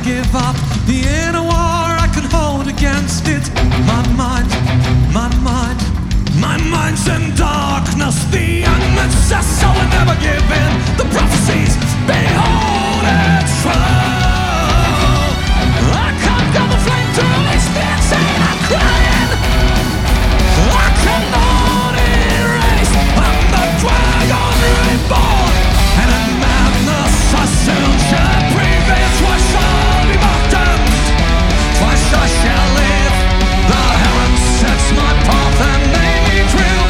give up. The inner war I can hold against it. My mind, my mind's in darkness. The young says so will never give in. The prophecies, behold, it's true. I can't go the flame to release the insane. I'm crying. I cannot erase. I'm the dragon reborn. And in madness I still shall prevail. Twice I'll be martyred. Twice I shall live. The heron sets my path and made me thrill.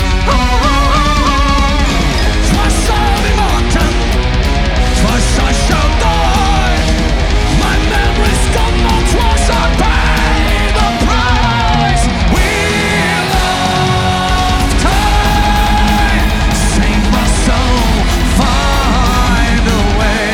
Twice I'll be martyred. Twice I shall die. My memory's gone now. Twice I pay the price. Wheel of time. Save my soul. Find a way.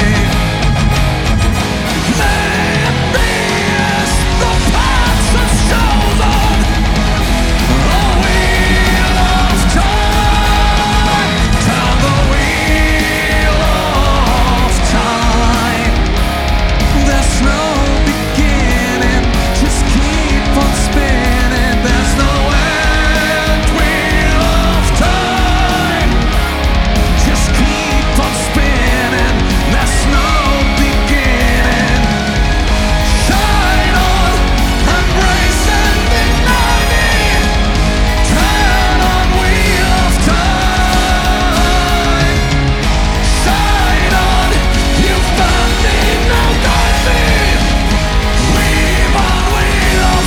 Let me as the path that shows on. The wheel of time. Turn the wheel of time. There's no beginning, just keep on spinning. There's no end. Wheel of time. Just keep on spinning. There's no beginning. Shine on, embrace and deny me. Turn on, wheel of time. Shine on, you found me, now guide me. Weave on, wheel of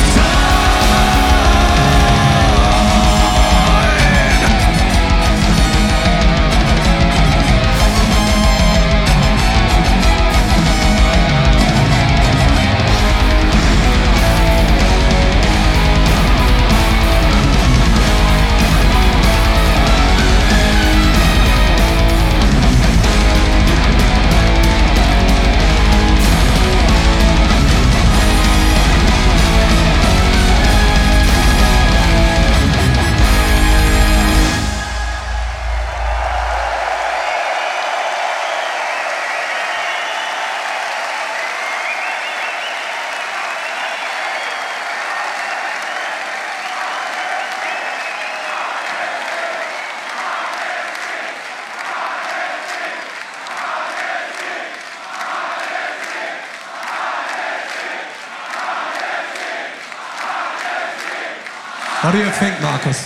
What do you think, Markus?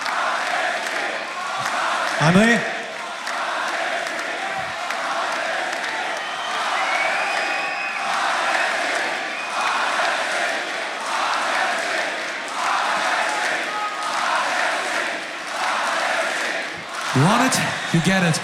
André? You want it? You get it.